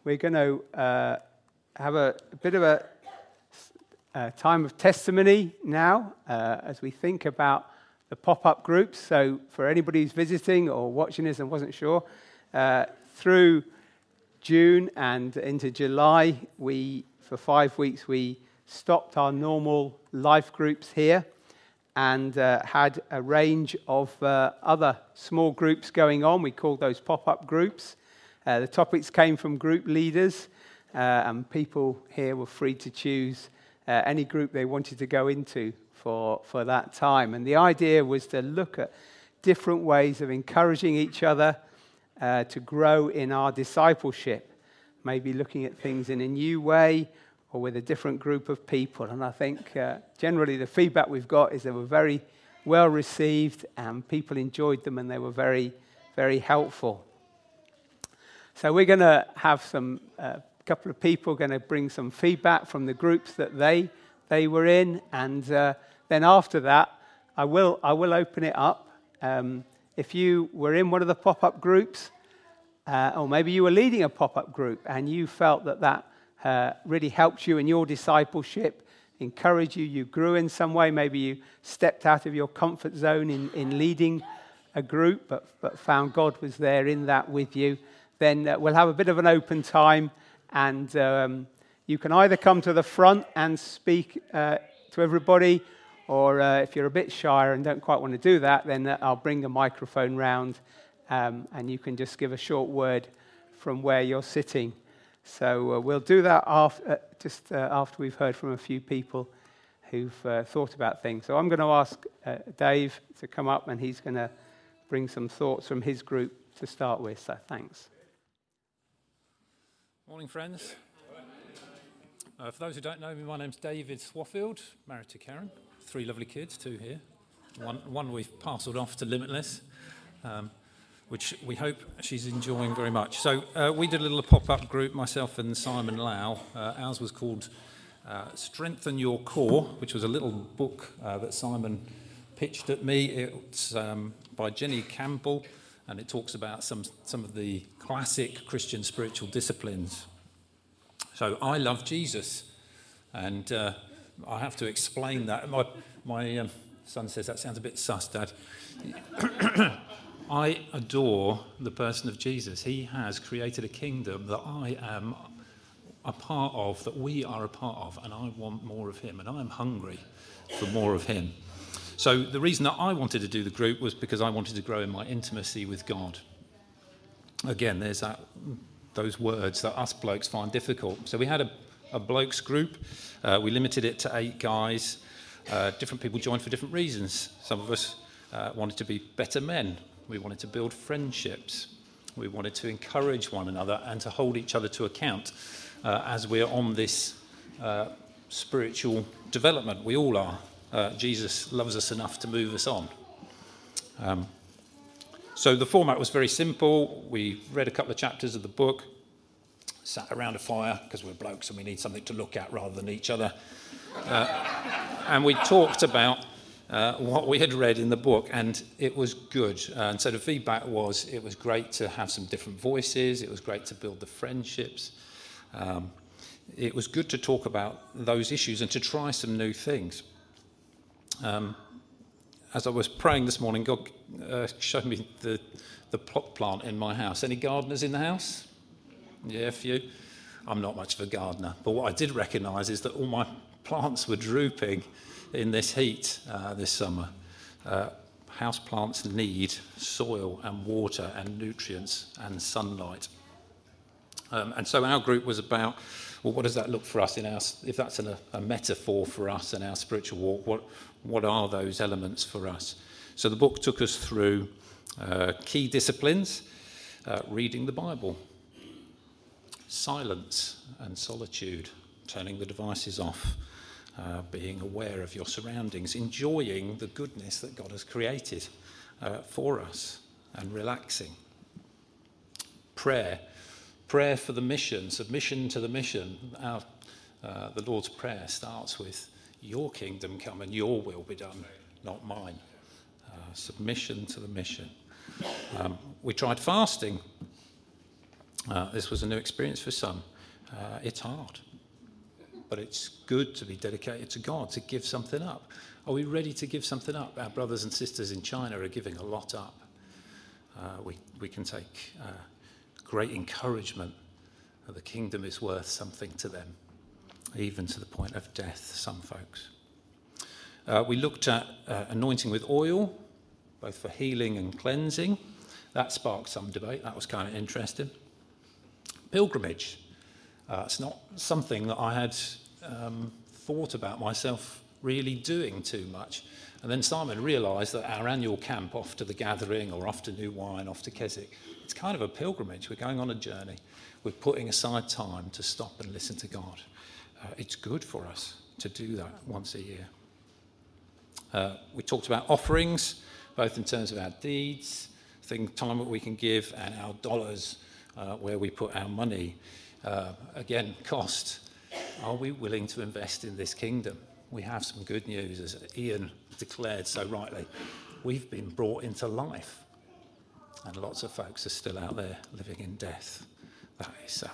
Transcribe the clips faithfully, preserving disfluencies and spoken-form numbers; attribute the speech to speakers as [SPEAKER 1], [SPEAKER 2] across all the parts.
[SPEAKER 1] we're going to uh, have a, a bit of a, a time of testimony now uh, as we think about the pop-up groups. So for anybody who's visiting or watching this and wasn't sure, uh, through June and into July, we for five weeks we stopped our normal life groups here and uh, had a range of uh, other small groups going on. We called those pop-up groups. Uh, the topics came from group leaders, uh, and people here were free to choose uh, any group they wanted to go into for, for that time. And the idea was to look at different ways of encouraging each other uh, to grow in our discipleship, maybe looking at things in a new way, or with a different group of people. And I think uh, generally the feedback we've got is they were very well received and people enjoyed them and they were very, very helpful. So we're going to have some, a uh, couple of people going to bring some feedback from the groups that they they were in. And uh, then after that, I will, I will open it up. Um, if you were in one of the pop-up groups, uh, or maybe you were leading a pop-up group and you felt that that Uh, really helped you in your discipleship, encouraged you, you grew in some way, maybe you stepped out of your comfort zone in, in leading a group, but, but found God was there in that with you, then uh, we'll have a bit of an open time, and um, you can either come to the front and speak uh, to everybody, or uh, if you're a bit shyer and don't quite want to do that, then uh, I'll bring a microphone round, um, and you can just give a short word from where you're sitting. So uh, we'll do that after, uh, just uh, after we've heard from a few people who've uh, thought about things. So I'm going to ask uh, Dave to come up, and he's going to bring some thoughts from his group to start with. So thanks.
[SPEAKER 2] Morning, friends. Uh, for those who don't know me, my name's David Swaffield, married to Karen. Three lovely kids, two here. One, one we've parcelled off to Limitless. Um, which we hope she's enjoying very much. So uh, we did a little pop-up group, myself and Simon Lau. Uh, ours was called uh, Strengthen Your Core, which was a little book uh, that Simon pitched at me. It's um, by Jenny Campbell, and it talks about some, some of the classic Christian spiritual disciplines. So I love Jesus, and uh, I have to explain that. My, my um, son says, that sounds a bit sus, Dad. I adore the person of Jesus. He has created a kingdom that I am a part of, that we are a part of, and I want more of him, and I am hungry for more of him. So the reason that I wanted to do the group was because I wanted to grow in my intimacy with God. Again, there's that, those words that us blokes find difficult. So we had a, a blokes group. Uh, we limited it to eight guys. Uh, different people joined for different reasons. Some of us uh, wanted to be better men. We wanted to build friendships. We wanted to encourage one another and to hold each other to account uh, as we're on this uh, spiritual development. We all are. Uh, Jesus loves us enough to move us on. Um, so the format was very simple. We read a couple of chapters of the book, sat around a fire, because we're blokes and we need something to look at rather than each other. Uh, and we talked about Uh, what we had read in the book, and it was good. Uh, and so the feedback was, it was great to have some different voices, it was great to build the friendships, um, it was good to talk about those issues and to try some new things. Um, as I was praying this morning, God uh, showed me the, the plot plant in my house. Any gardeners in the house? Yeah, a few. I'm not much of a gardener, but what I did recognise is that all my plants were drooping in this heat uh, this summer. Uh, house plants need soil and water and nutrients and sunlight. Um, and so our group was about, well, what does that look for us in our, if that's a, a metaphor for us in our spiritual walk, what, what are those elements for us? So the book took us through uh, key disciplines, uh, reading the Bible, silence and solitude, turning the devices off, Uh, being aware of your surroundings, enjoying the goodness that God has created uh, for us, and relaxing. Prayer, prayer for the mission, submission to the mission. Our, uh, the Lord's Prayer starts with, your kingdom come and your will be done, not mine. Uh, submission to the mission. Um, we tried fasting. Uh, this was a new experience for some. Uh, it's hard, but it's good to be dedicated to God, to give something up. Are we ready to give something up? Our brothers and sisters in China are giving a lot up. Uh, we, we can take uh, great encouragement that the kingdom is worth something to them, even to the point of death, some folks. Uh, we looked at uh, anointing with oil, both for healing and cleansing. That sparked some debate. That was kind of interesting. Pilgrimage. Uh, it's not something that I had um, thought about myself really doing too much. And then Simon realised that our annual camp off to the Gathering or off to New Wine, off to Keswick, it's kind of a pilgrimage. We're going on a journey. We're putting aside time to stop and listen to God. Uh, it's good for us to do that once a year. Uh, we talked about offerings, both in terms of our deeds, thing, time that we can give, and our dollars, uh, where we put our money. Uh, again, cost. Are we willing to invest in this kingdom? We have some good news, as Ian declared so rightly. We've been brought into life, and lots of folks are still out there living in death. That is sad.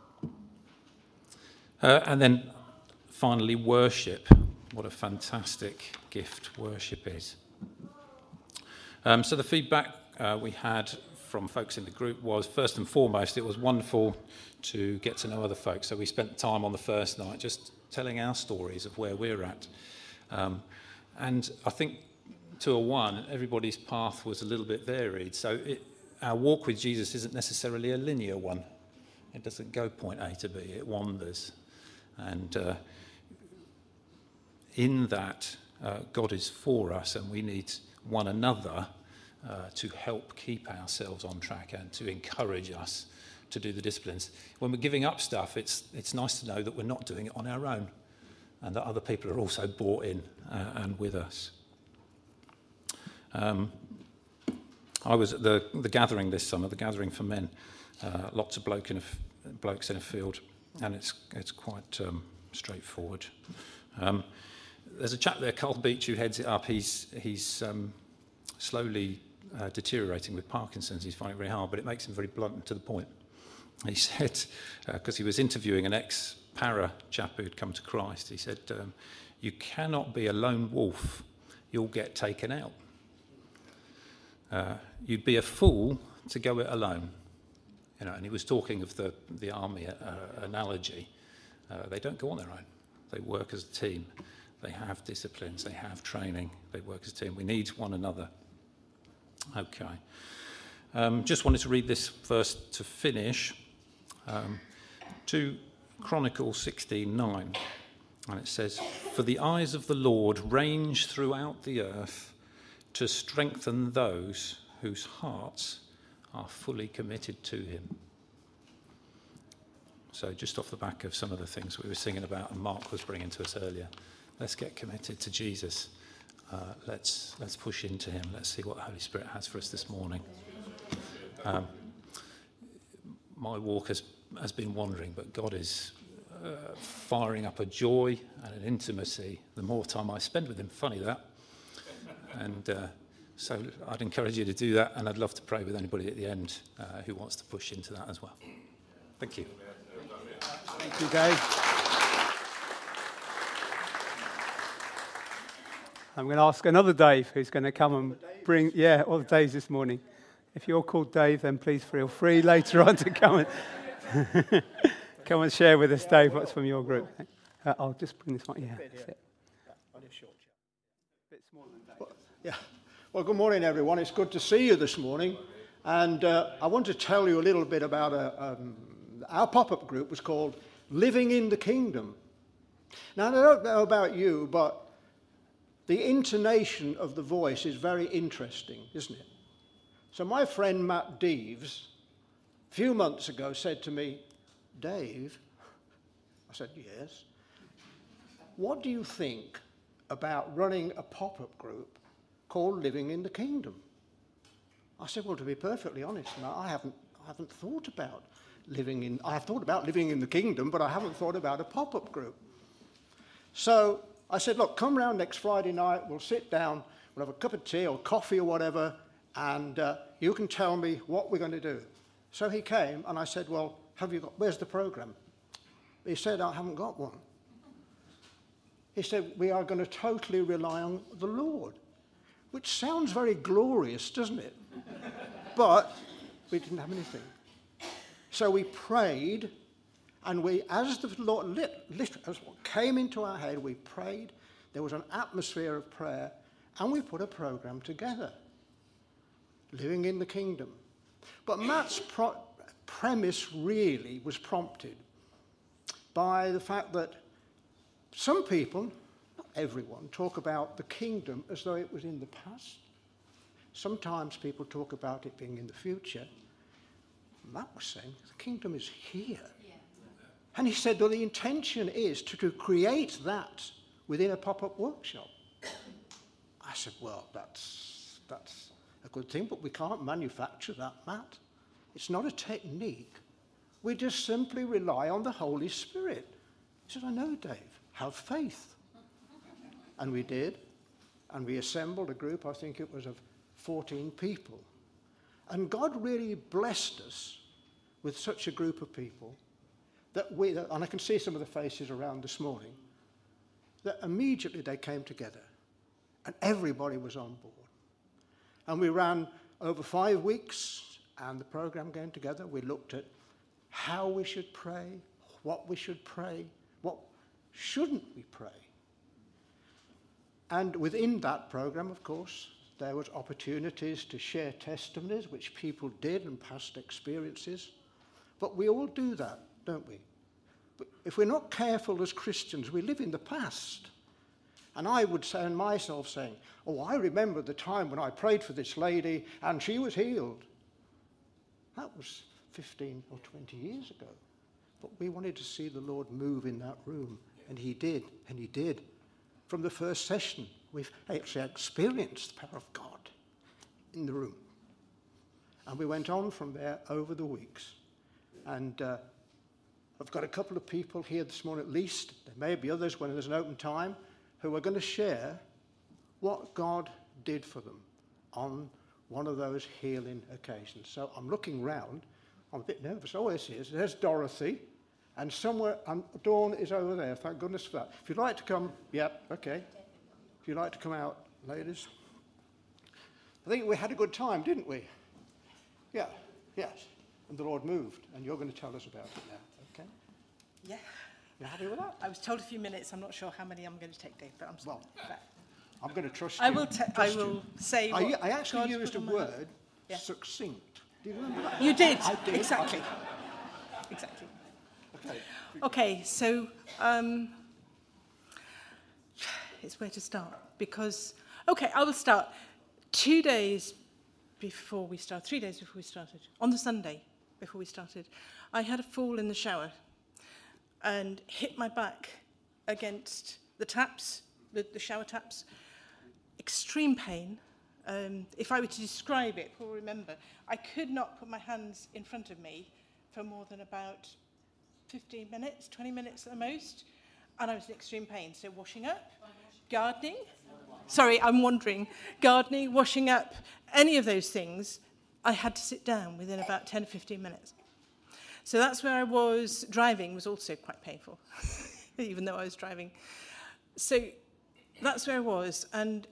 [SPEAKER 2] Uh, and then finally, worship. What a fantastic gift worship is. Um, so the feedback uh, we had from folks in the group was, first and foremost, it was wonderful to get to know other folks. So we spent time on the first night just telling our stories of where we're at. Um, and I think to a one, everybody's path was a little bit varied. So it, our walk with Jesus isn't necessarily a linear one. It doesn't go point A to B, it wanders. And uh, in that, uh, God is for us, and we need one another uh, to help keep ourselves on track and to encourage us to do the disciplines. When we're giving up stuff, it's it's nice to know that we're not doing it on our own, and that other people are also bought in uh, and with us. Um, I was at the, the gathering this summer, the gathering for men, uh, lots of bloke in a, blokes in a field, and it's it's quite um, straightforward. Um, there's a chap there, Carl Beach, who heads it up. He's he's um, slowly uh, deteriorating with Parkinson's. He's finding it very hard, but it makes him very blunt and to the point. He said, because uh, he was interviewing an ex-para chap who'd come to Christ, he said, um, you cannot be a lone wolf, you'll get taken out. Uh, you'd be a fool to go it alone. You know, and he was talking of the, the army uh, analogy. Uh, they don't go on their own. They work as a team. They have disciplines. They have training. They work as a team. We need one another. Okay. Um, just wanted to read this verse to finish. Um, to Chronicles sixteen nine. And it says, "For the eyes of the Lord range throughout the earth to strengthen those whose hearts are fully committed to him." So just off the back of some of the things we were singing about and Mark was bringing to us earlier, let's get committed to Jesus. Uh, let's let's push into him. Let's see what the Holy Spirit has for us this morning. Um, my walk has, has been wandering, but God is uh, firing up a joy and an intimacy the more time I spend with him. Funny that. And uh, so I'd encourage you to do that, and I'd love to pray with anybody at the end uh, who wants to push into that as well. Thank you.
[SPEAKER 1] Thank you, Dave. I'm going to ask another Dave who's going to come and bring, yeah, all the Daves this morning. If you're called Dave, then please feel free later on to come and come and share with us, Dave, what's from your group. Uh, I'll just bring this one. Yeah, that's it. Bit smaller than Dave.
[SPEAKER 3] Well, yeah. Well, good morning, everyone. It's good to see you this morning. And uh, I want to tell you a little bit about a, um, our pop-up group was called Living in the Kingdom. Now, I don't know about you, but the intonation of the voice is very interesting, isn't it? So my friend Matt Deves, a few months ago, said to me, "Dave," I said, "Yes, what do you think about running a pop-up group called Living in the Kingdom?" I said, "Well, to be perfectly honest, Matt, I haven't, I haven't thought about living in, I have thought about living in the kingdom, but I haven't thought about a pop-up group." So I said, "Look, come round next Friday night, we'll sit down, we'll have a cup of tea or coffee or whatever, and uh, you can tell me what we're going to do." So he came, and I said, well, have you got, where's the program? He said, I haven't got one. He said, we are going to totally rely on the Lord, which sounds very glorious, doesn't it? But we didn't have anything. So we prayed, and we, as the Lord lit, lit, as what came into our head, we prayed. There was an atmosphere of prayer, and we put a program together, Living in the Kingdom. But Matt's pro- premise really was prompted by the fact that some people, not everyone, talk about the kingdom as though it was in the past. Sometimes people talk about it being in the future. Matt was saying the kingdom is here. Yeah. And he said, well, the intention is to, to create that within a pop-up workshop. I said, well, that's, that's a good thing, but we can't manufacture that, Matt. It's not a technique. We just simply rely on the Holy Spirit. He said, I know, Dave. Have faith. And we did. And we assembled a group, I think it was of fourteen people. And God really blessed us with such a group of people that we, and I can see some of the faces around this morning, that immediately they came together and everybody was on board. And we ran over five weeks and the program came together. We looked at how we should pray, what we should pray, what shouldn't we pray. And within that program, of course, there was opportunities to share testimonies, which people did, and past experiences. But we all do that, don't we? But if we're not careful as Christians, we live in the past. And I would say, and myself saying, oh, I remember the time when I prayed for this lady and she was healed. That was fifteen or twenty years ago. But we wanted to see the Lord move in that room. And he did, and he did. From the first session, we've actually experienced the power of God in the room. And we went on from there over the weeks. And uh, I've got a couple of people here this morning at least, there may be others when there's an open time, who are going to share what God did for them on one of those healing occasions. So I'm looking round. I'm a bit nervous. Oh, yes, he is. There's Dorothy. And somewhere, and Dawn is over there. Thank goodness for that. If you'd like to come, yep, okay. If you'd like to come out, ladies. I think we had a good time, didn't we? Yeah, yes. And the Lord moved, and you're going to tell us about it now, okay?
[SPEAKER 4] Yeah.
[SPEAKER 3] You happy with that?
[SPEAKER 4] I was told a few minutes. I'm not sure how many I'm going to take, Dave, but I'm sorry.
[SPEAKER 3] Well, I'm going to trust you.
[SPEAKER 4] I will, te- I
[SPEAKER 3] Trust
[SPEAKER 4] will
[SPEAKER 3] you.
[SPEAKER 4] say what
[SPEAKER 3] I, I actually
[SPEAKER 4] God's
[SPEAKER 3] used
[SPEAKER 4] put
[SPEAKER 3] a
[SPEAKER 4] on my-
[SPEAKER 3] word,
[SPEAKER 4] Yeah.
[SPEAKER 3] succinct. Do you remember that?
[SPEAKER 4] You did,
[SPEAKER 3] I did.
[SPEAKER 4] exactly. Exactly.
[SPEAKER 3] Okay.
[SPEAKER 4] Okay, so um, it's where to start because, okay, I will start. Two days before we started, three days before we started, on the Sunday before we started, I had a fall in the shower and hit my back against the taps, the, the shower taps. Extreme pain. Um, if I were to describe it, people will remember, I could not put my hands in front of me for more than about fifteen minutes, twenty minutes at the most, and I was in extreme pain. So washing up, gardening, sorry, I'm wandering, gardening, washing up, any of those things, I had to sit down within about ten or fifteen minutes. So that's where I was. Driving was also quite painful, even though I was driving. So that's where I was, and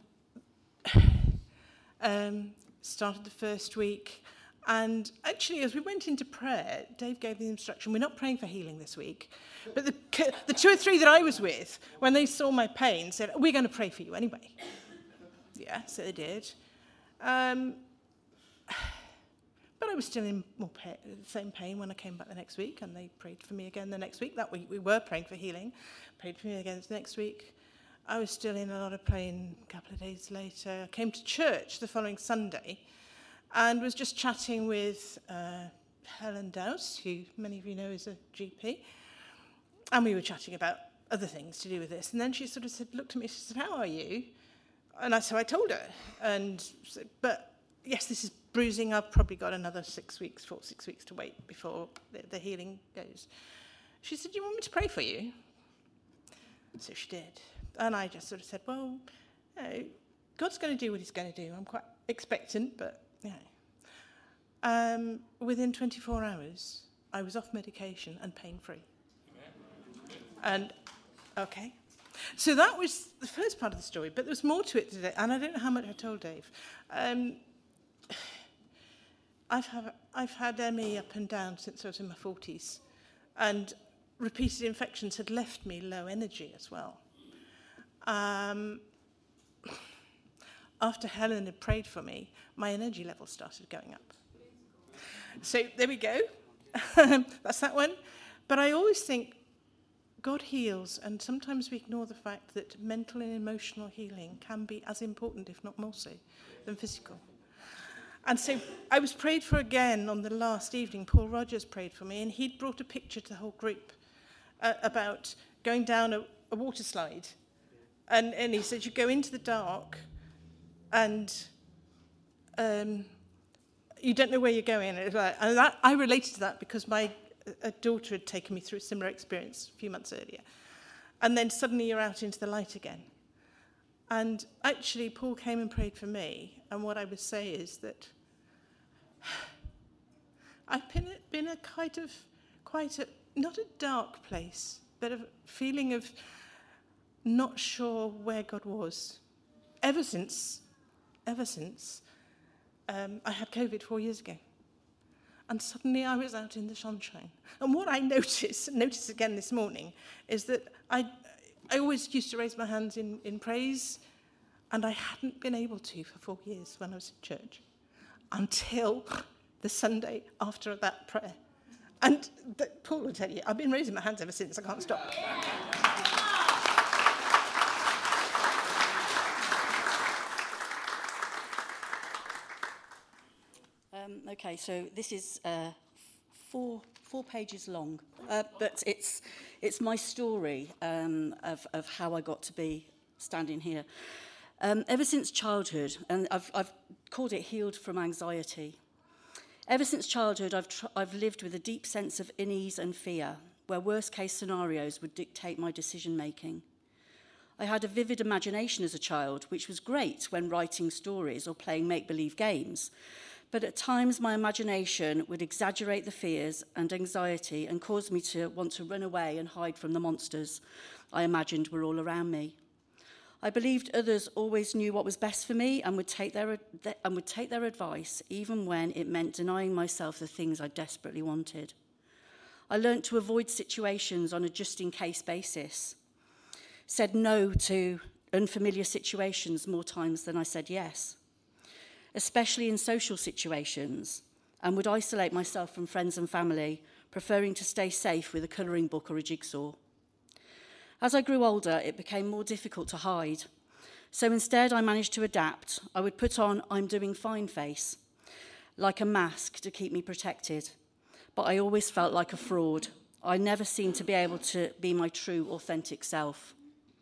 [SPEAKER 4] um, started the first week. And actually, as we went into prayer, Dave gave the instruction, we're not praying for healing this week. But the, the two or three that I was with, when they saw my pain, said, we're going to pray for you anyway. Yeah, so they did. Um, but I was still in more pain, the same pain when I came back the next week, and they prayed for me again the next week. That week we were praying for healing, prayed for me again the next week. I was still in a lot of pain a couple of days later. I came to church the following Sunday, and was just chatting with uh, Helen Dowse, who many of you know is a G P. And we were chatting about other things to do with this. And then she sort of said, looked at me, she said, how are you? And I, so I told her. And said, but yes, this is bruising. I've probably got another six weeks, four, six weeks to wait before the, the healing goes. She said, do you want me to pray for you? So she did. And I just sort of said, well, you know, God's going to do what he's going to do. I'm quite expectant, but, you know. Um, within twenty-four hours, I was off medication and pain-free. And, okay. So that was the first part of the story, but there was more to it today, and I don't know how much I told Dave. Um, I've, have, I've had M E up and down since I was in my forties, and repeated infections had left me low energy as well. Um, after Helen had prayed for me, my energy level started going up. So there we go. That's that one. But I always think God heals, and sometimes we ignore the fact that mental and emotional healing can be as important, if not more so, than physical. And so I was prayed for again on the last evening. Paul Rogers prayed for me, and he'd brought a picture to the whole group uh, about going down a, a water slide. And, and he said, you go into the dark, and um, you don't know where you're going. And that, I related to that because my a daughter had taken me through a similar experience a few months earlier. And then suddenly you're out into the light again. And actually, Paul came and prayed for me. And what I would say is that I've been, been a kind of, quite a, not a dark place, but a feeling of not sure where God was. Ever since, ever since um, I had COVID four years ago. And suddenly I was out in the sunshine. And what I noticed, and noticed again this morning, is that I, I always used to raise my hands in, in praise, and I hadn't been able to for four years when I was in church, until the Sunday after that prayer. And the, Paul will tell you, I've been raising my hands ever since, I can't stop.
[SPEAKER 5] Um, okay, so this is uh, four four pages long, uh, but it's it's my story um, of of how I got to be standing here. Um, ever since childhood, and I've I've called it healed from anxiety. Ever since childhood, I've tr- I've lived with a deep sense of unease and fear, where worst case scenarios would dictate my decision making. I had a vivid imagination as a child, which was great when writing stories or playing make-believe games. But at times my imagination would exaggerate the fears and anxiety and cause me to want to run away and hide from the monsters I imagined were all around me. I believed others always knew what was best for me and would take their, and would take their advice, even when it meant denying myself the things I desperately wanted. I learnt to avoid situations on a just-in-case basis, said no to unfamiliar situations more times than I said yes, especially in social situations, and would isolate myself from friends and family, preferring to stay safe with a colouring book or a jigsaw. As I grew older, it became more difficult to hide. So instead, I managed to adapt. I would put on I'm doing fine face, like a mask to keep me protected. But I always felt like a fraud. I never seemed to be able to be my true, authentic self.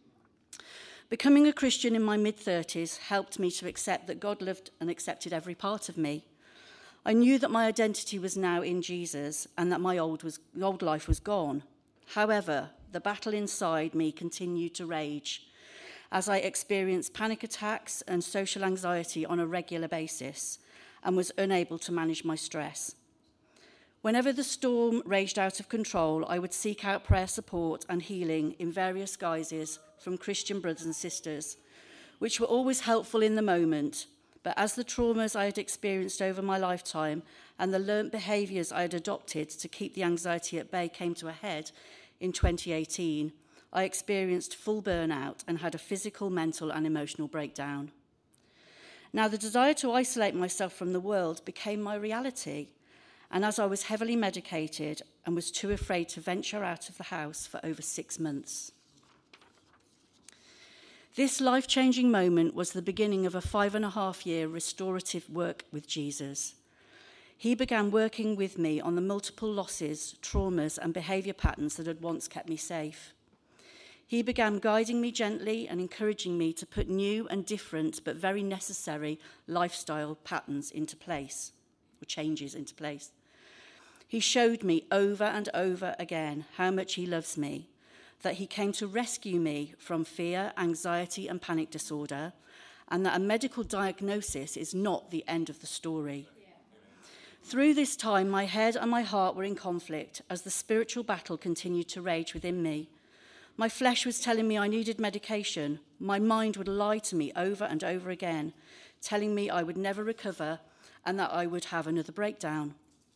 [SPEAKER 5] Becoming a Christian in my mid-thirties helped me to accept that God loved and accepted every part of me. I knew that my identity was now in Jesus and that my old, was, old life was gone. However, the battle inside me continued to rage as I experienced panic attacks and social anxiety on a regular basis and was unable to manage my stress. Whenever the storm raged out of control, I would seek out prayer support and healing in various guises from Christian brothers and sisters, which were always helpful in the moment. But as the traumas I had experienced over my lifetime and the learnt behaviours I had adopted to keep the anxiety at bay came to a head in twenty eighteen, I experienced full burnout and had a physical, mental and emotional breakdown. Now, the desire to isolate myself from the world became my reality. And as I was heavily medicated and was too afraid to venture out of the house for over six months. This life-changing moment was the beginning of a five and a half year restorative work with Jesus. He began working with me on the multiple losses, traumas, and behaviour patterns that had once kept me safe. He began guiding me gently and encouraging me to put new and different but very necessary lifestyle patterns into place, or changes into place. He showed me over and over again how much he loves me, that he came to rescue me from fear, anxiety, and panic disorder, and that a medical diagnosis is not the end of the story. Through this time, my head and my heart were in conflict as the spiritual battle continued to rage within me. My flesh was telling me I needed medication. My mind would lie to me over and over again, telling me I would never recover and that I would have another breakdown.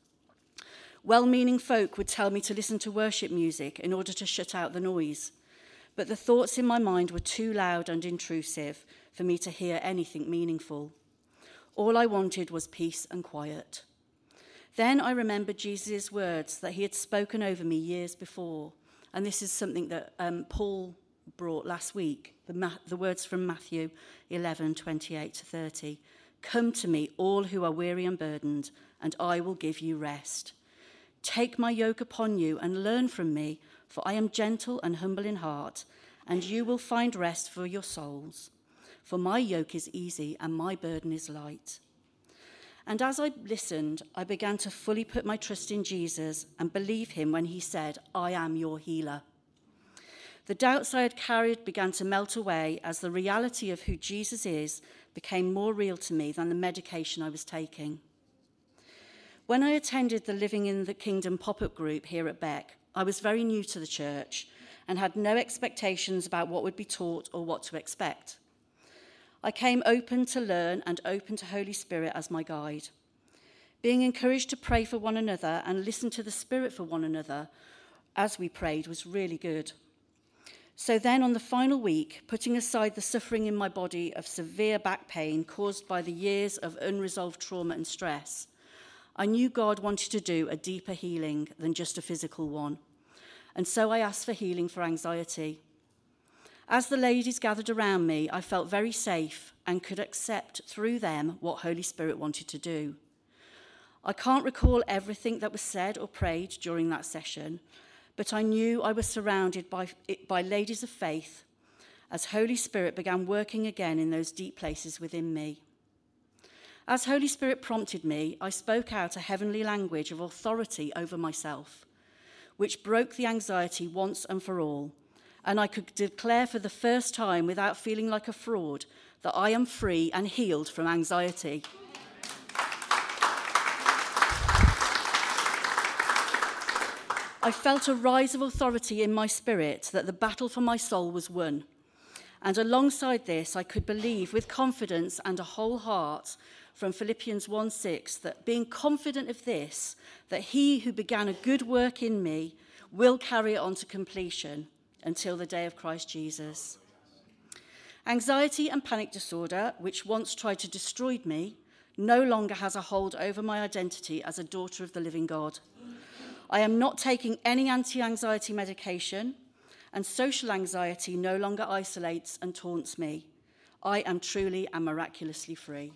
[SPEAKER 5] Well-meaning folk would tell me to listen to worship music in order to shut out the noise, but the thoughts in my mind were too loud and intrusive for me to hear anything meaningful. All I wanted was peace and quiet. Then I remembered Jesus' words that he had spoken over me years before, and this is something that um, Paul brought last week, the, ma- the words from Matthew eleven, twenty-eight to thirty. Come to me, all who are weary and burdened, and I will give you rest. Take my yoke upon you and learn from me, for I am gentle and humble in heart, and you will find rest for your souls. For my yoke is easy and my burden is light. And as I listened, I began to fully put my trust in Jesus and believe him when he said, I am your healer. The doubts I had carried began to melt away as the reality of who Jesus is became more real to me than the medication I was taking. When I attended the Living in the Kingdom pop-up group here at Beck, I was very new to the church and had no expectations about what would be taught or what to expect. I came open to learn and open to Holy Spirit as my guide. Being encouraged to pray for one another and listen to the Spirit for one another as we prayed was really good. So then on the final week, putting aside the suffering in my body of severe back pain caused by the years of unresolved trauma and stress, I knew God wanted to do a deeper healing than just a physical one. And so I asked for healing for anxiety. As the ladies gathered around me, I felt very safe and could accept through them what Holy Spirit wanted to do. I can't recall everything that was said or prayed during that session, but I knew I was surrounded by, by ladies of faith as Holy Spirit began working again in those deep places within me. As Holy Spirit prompted me, I spoke out a heavenly language of authority over myself, which broke the anxiety once and for all. And I could declare for the first time without feeling like a fraud that I am free and healed from anxiety. I felt a rise of authority in my spirit that the battle for my soul was won. And alongside this, I could believe with confidence and a whole heart from Philippians one six that being confident of this, that he who began a good work in me will carry it on to completion until the day of Christ Jesus. Anxiety and panic disorder, which once tried to destroy me, no longer has a hold over my identity as a daughter of the living God. I am not taking any anti-anxiety medication, and social anxiety no longer isolates and taunts me. I am truly and miraculously free.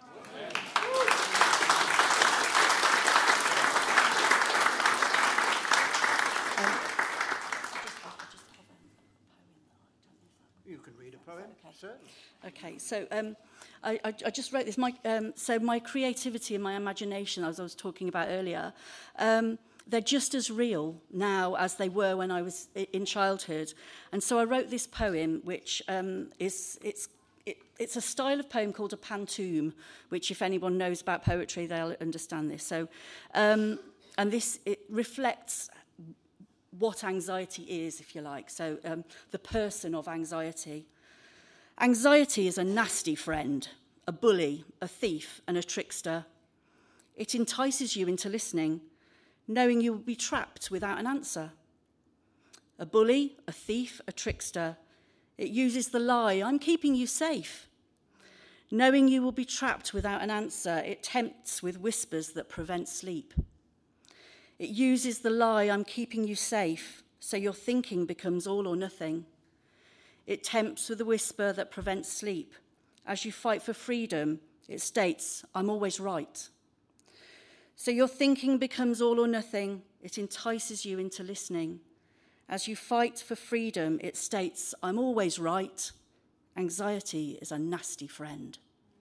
[SPEAKER 3] Certainly.
[SPEAKER 5] Okay, so um, I, I, I just wrote this. My, um, so my creativity and my imagination, as I was talking about earlier, um, they're just as real now as they were when I was in childhood. And so I wrote this poem, which um, is it's it, it's a style of poem called a pantoum, which if anyone knows about poetry, they'll understand this. So, um, and this it reflects what anxiety is, if you like. So um, the person of anxiety. Anxiety is a nasty friend, a bully, a thief, and a trickster. It entices you into listening, knowing you will be trapped without an answer. A bully, a thief, a trickster. It uses the lie, I'm keeping you safe. Knowing you will be trapped without an answer, it tempts with whispers that prevent sleep. It uses the lie, I'm keeping you safe, so your thinking becomes all or nothing. It tempts with a whisper that prevents sleep. As you fight for freedom, it states, I'm always right. So your thinking becomes all or nothing. It entices you into listening. As you fight for freedom, it states, I'm always right. Anxiety is a nasty friend.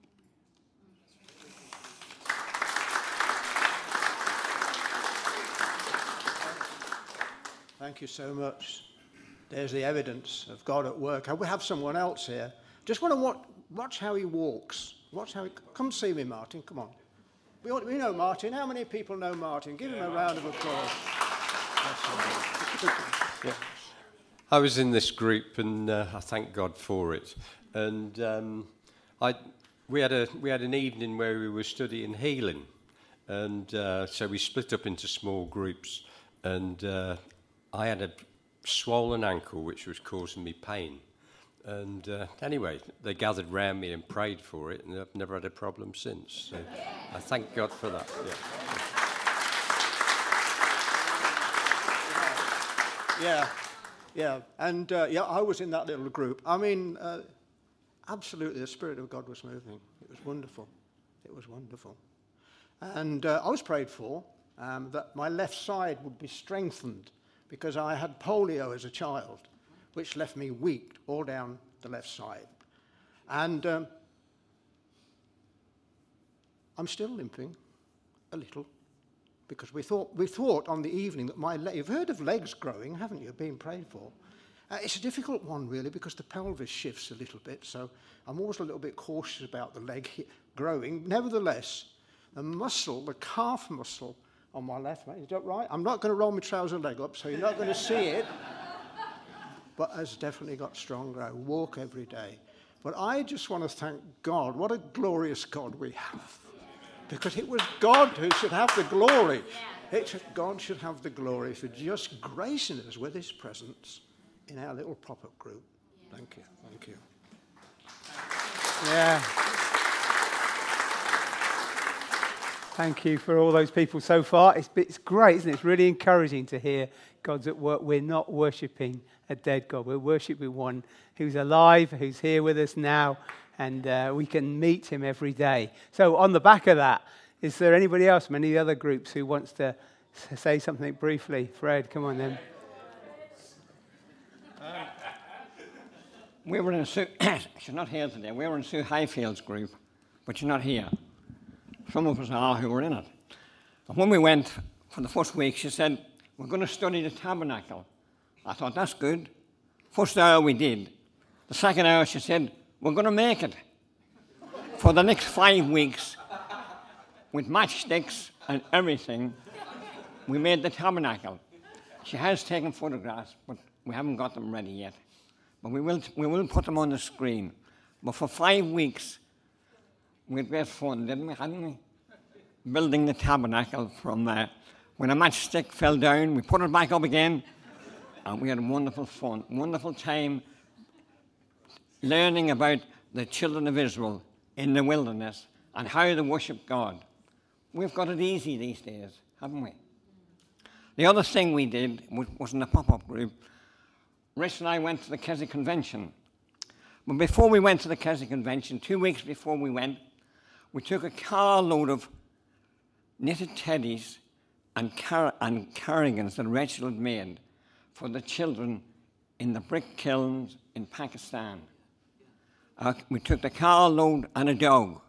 [SPEAKER 3] Thank you so much. There's the evidence of God at work. We have someone else here. Just want to watch, watch how he walks. Watch how he... Come see me, Martin. Come on. We, we know Martin. How many people know Martin? Give him a round of applause.
[SPEAKER 6] Yeah. I was in this group, and uh, I thank God for it. And um, I, we had a we had an evening where we were studying healing, and uh, so we split up into small groups. And uh, I had a swollen ankle, which was causing me pain. And uh, anyway, they gathered round me and prayed for it, and I've never had a problem since. So I thank God for that. Yeah.
[SPEAKER 3] Yeah, yeah, and uh, yeah, I was in that little group. I mean, uh, absolutely, the Spirit of God was moving. It was wonderful. It was wonderful. And uh, I was prayed for um, that my left side would be strengthened because I had polio as a child, which left me weak all down the left side. And um, I'm still limping a little. Because we thought, we thought on the evening that my leg, you've heard of legs growing, haven't you, being prayed for? Uh, it's a difficult one, really, because the pelvis shifts a little bit, so I'm always a little bit cautious about the leg growing. Nevertheless, the muscle, the calf muscle on my left leg, is that right? I'm not going to roll my trouser leg up, so you're not going to see it, but has definitely got stronger. I walk every day. But I just want to thank God. What a glorious God we have. Because it was God who should have the glory. It should, God should have the glory for just gracing us with his presence in our little pop-up group. Thank you. Thank you.
[SPEAKER 1] Yeah. Thank you for all those people so far. It's, it's great, isn't it? It's really encouraging to hear God's at work. We're not worshipping a dead God. We're worshipping one who's alive, who's here with us now, and uh, we can meet him every day. So on the back of that, is there anybody else from any of the other groups who wants to say something briefly? Fred, come on then.
[SPEAKER 7] We were in Sue, she's not here today, we were in Sue Highfield's group, but she's not here. Some of us are who were in it. And when we went for the first week, she said, we're going to study the tabernacle. I thought, that's good. First hour we did. The second hour she said, we're going to make it. For the next five weeks, with matchsticks and everything, we made the tabernacle. She has taken photographs, but we haven't got them ready yet. But we will, we will put them on the screen. But for five weeks, we had great fun, didn't we, hadn't we? Building the tabernacle from uh, when a matchstick fell down, we put it back up again, and we had wonderful fun, wonderful time learning about the children of Israel in the wilderness and how they worship God. We've got it easy these days, haven't we? The other thing we did was in a pop-up group. Rich and I went to the Keswick Convention. But before we went to the Keswick Convention, two weeks before we went, we took a carload of knitted teddies and, car- and cardigans that Rachel had made for the children in the brick kilns in Pakistan. Uh, we took the carload and a dog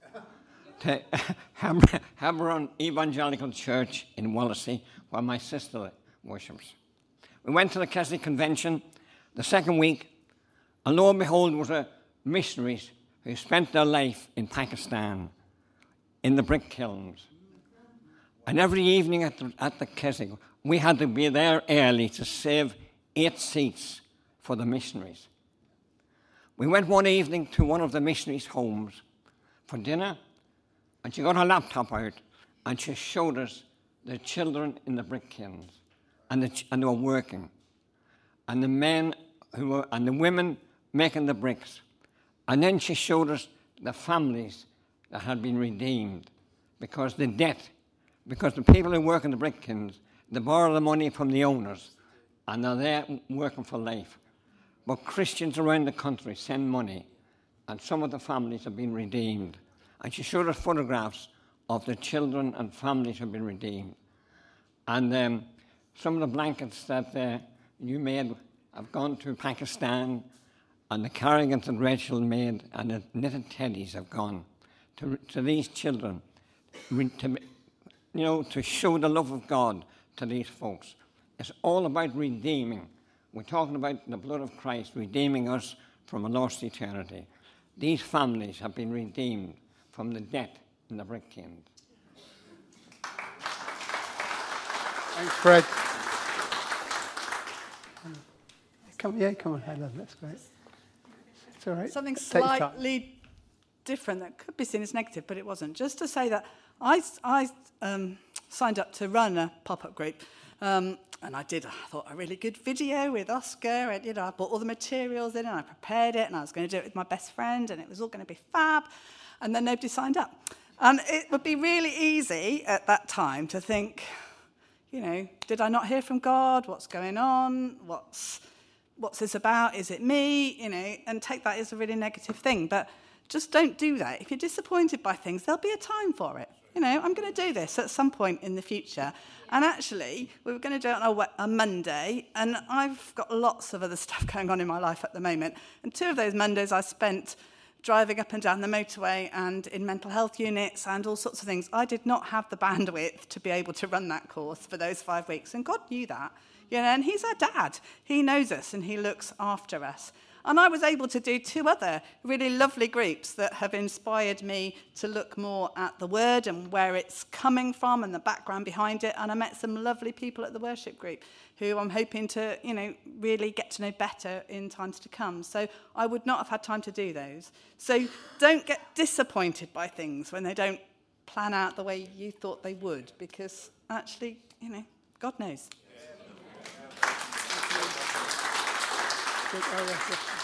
[SPEAKER 7] to Hebron Evangelical Church in Wallasey, where my sister worships. We went to the Keswick Convention the second week, and lo and behold, was a missionaries who spent their life in Pakistan, in the brick kilns. And every evening at the, at the Keswick, we had to be there early to save eight seats for the missionaries. We went one evening to one of the missionaries' homes for dinner, and she got her laptop out, and she showed us the children in the brick kilns, and, the, and they were working, and the men who were, and the women making the bricks. And then she showed us the families that had been redeemed because the debt, because the people who work in the brick kilns, they borrow the money from the owners, and they're there working for life. But Christians around the country send money, and some of the families have been redeemed. And she showed us photographs of the children and families who have been redeemed. And um, some of the blankets that uh, you made have gone to Pakistan, and the cardigans that Rachel made and the knitted teddies have gone to, to these children, to, you know, to show the love of God to these folks. It's all about redeeming. We're talking about the blood of Christ redeeming us from a lost eternity. These families have been redeemed from the debt in the brick kilns.
[SPEAKER 1] Thanks, Fred. Come, yeah, come on, Helen, that's great. It's all right.
[SPEAKER 8] Something
[SPEAKER 1] Take your time.
[SPEAKER 8] slightly different that could be seen as negative, but it wasn't. Just to say that I, I um, signed up to run a pop-up group, um, and I did, I thought, a really good video with Oscar, and, you know, I bought all the materials in, and I prepared it, and I was going to do it with my best friend, and it was all going to be fab, and then nobody signed up. And it would be really easy at that time to think, you know, did I not hear from God? What's going on? What's... What's this about? Is it me? You know, and take that as a really negative thing. But just don't do that. If you're disappointed by things, there'll be a time for it. You know, I'm going to do this at some point in the future. And actually, we were going to do it on a, a Monday, and I've got lots of other stuff going on in my life at the moment. And two of those Mondays I spent driving up and down the motorway and in mental health units and all sorts of things. I did not have the bandwidth to be able to run that course for those five weeks, and God knew that. You know, and he's our dad. He knows us and he looks after us. And I was able to do two other really lovely groups that have inspired me to look more at the word and where it's coming from and the background behind it. And I met some lovely people at the worship group who I'm hoping to, you know, really get to know better in times to come. So I would not have had time to do those. So don't get disappointed by things when they don't plan out the way you thought they would, because actually, you know, God knows.
[SPEAKER 1] Good. Oh, yes, yes.